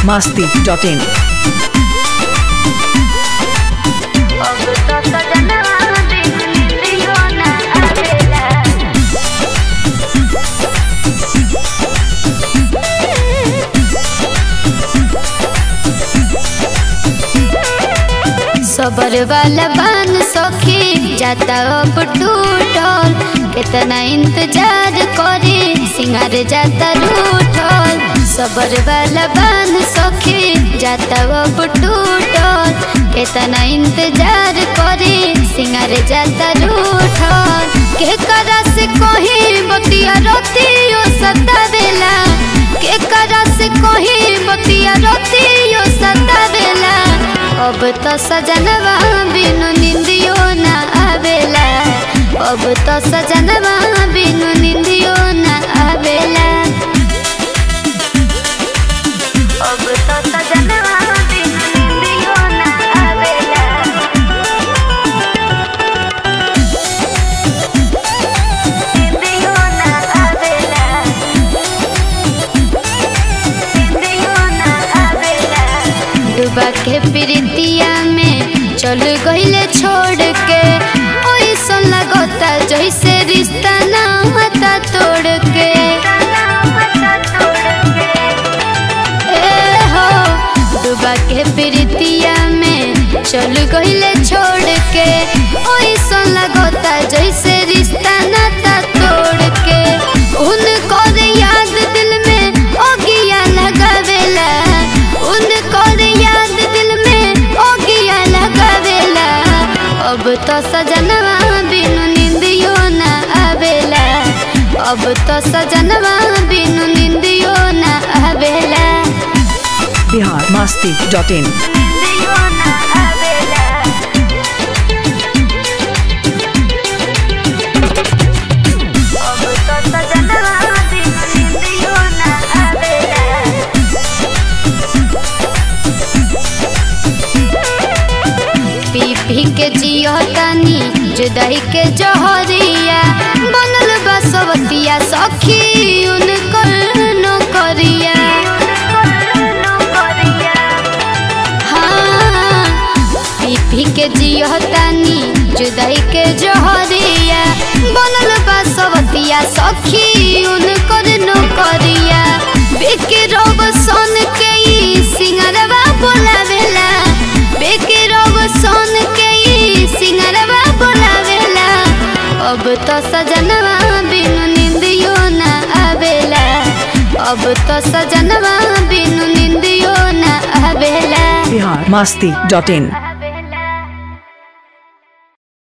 biharmasti.in सबर वाला बान सखी जाता अब टूटल कितना इंतजार करे सिंगार जाता रूठल। सबर वाला बान सखी जाता अब टूटल कितना इंतजार करे सिंगार जाता रूठल। के करा से कहीं बतिया रोतियो सतावेला के करा से कहीं बतिया रोतियो सतावेला। अब तो सजनवा बिनु निंदियो न आवेला अब तो सजनवा बिनु निंदियो न आवेला अब तो सजनवा बिनु निंदियो न आवेला। निंदियो न आवेला निंदियो न आवेला। डूबा के प्रीतिया में चल गईले छोड़ के ओइसन लगता जैसे रिश्ता ना होता तोड़ के। ए हो डूबा के प्रीतिया में चल गईले छोड़ के ओइसन लगता जैसे रिश्ता नाता तोड़ के। उनको याद दिल में ओगिया लगावेला उनको याद दिल में ओगिया लगावेला। अब तो सजनवा बिनु निंदियो न आवेला अब तो सजनवा बिनु निंदियो न आवेला biharmasti.in निंदियो न आवेला। अब तो सजनवा बिनु निंदियो न आवेला। पी पी के जियो तानी जुदाई के जहरिया बनल बा सबतिया सखी उनकर नौकरिया। हाँ पी पी के जियो तानी जुदाई के जहरिया बनल बा सबतिया सखी उनकर नौकरिया। बेके रोब सोन के ई सिंगरवा बोलावेला बेके रोब सोन के ई सिंगरवा बोलावेला। अब तो सजनवा बिनु निंदियो न आवेला अब तो सजनवा बिनु निंदियो न आवेला biharmasti.in